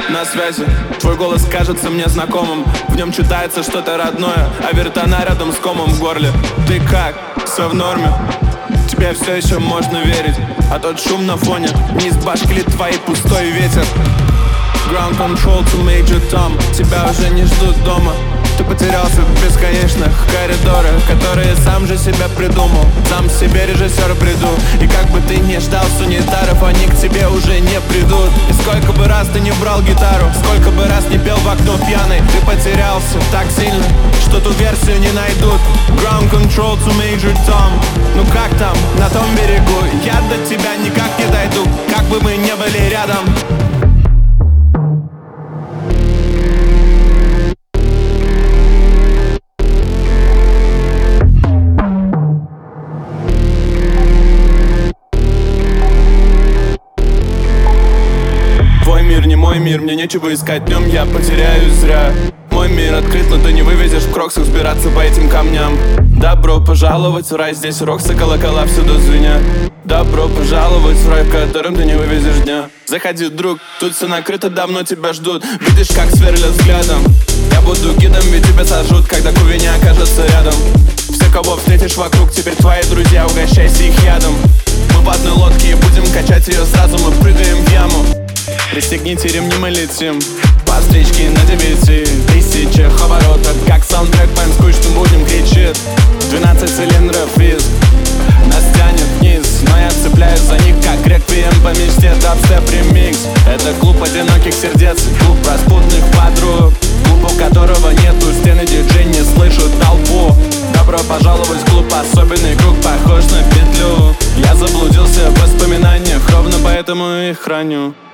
на связи. Твой голос кажется мне знакомым. В нем читается что-то родное, а вертона рядом с комом в горле. Ты как? Все в норме? Тебе все еще можно верить, а тот шум на фоне не избашкали твои пустой ветер. Ground control to Major Tom. Тебя уже не ждут дома. Ты потерялся в бесконечных коридорах, которые сам же себя придумал. Сам себе режиссер приду. И как бы ты ни ждал санитаров, они к тебе уже не придут. И сколько бы раз ты не брал гитару, сколько бы раз не пел в окно пьяный, ты потерялся так сильно, что ту версию не найдут. Ground control to Major Tom. Ну как там, на том берегу? Я до тебя никак не дойду, как бы мы не были рядом. Твой мир не мой мир, мне нечего искать, днем я потеряюсь зря. Мой мир открыт, но ты не вывезешь в кроксах взбираться по этим камням. Добро пожаловать в рай, здесь роксы, колокола всюду звенят. Добро пожаловать в рай, в котором ты не вывезешь дня. Заходи, друг, тут все накрыто, давно тебя ждут. Видишь, как сверлят взглядом. Я буду гидом, ведь тебя сожрут, когда Куви не окажется рядом. Все, кого встретишь вокруг, теперь твои друзья, угощайся их ядом. Мы в одной лодке и будем качать ее сразу, мы прыгаем в яму. Пристегните ремни, мы летим по встречке на 9000 оборотах. Как саундтрек поем скучным будем, кричит 12 цилиндров визг. Нас тянет вниз, но я цепляюсь за них, как реквием по мечте. Дабстеп ремикс. Это клуб одиноких сердец, клуб распутных подруг, клуб, у которого нету стены, диджей не слышит толпу. Добро пожаловать в клуб, особенный круг, похож на петлю. Я заблудился в воспоминаниях, ровно поэтому их храню.